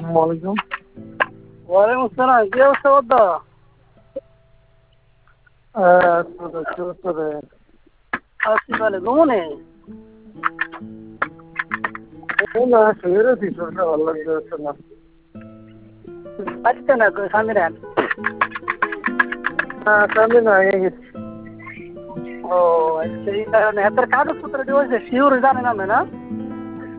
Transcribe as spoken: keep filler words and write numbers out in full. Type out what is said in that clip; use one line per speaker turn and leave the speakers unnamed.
ওয়ালাইকুম।
ওয়ালাইকুম আসসালাম। কি অবস্থা বদ্দা? আছি তাহলে ঘুমনে?
না শুয়ে রয়েছি, শরীরটা ভালো লাগছে না।
পাচ্ছে না স্বামী রান।
হ্যাঁ স্বামী না হয়ে গেছি।
ও আচ্ছা, এই কারণে এত কাগজপত্র হয়েছে শিওর জানে না না?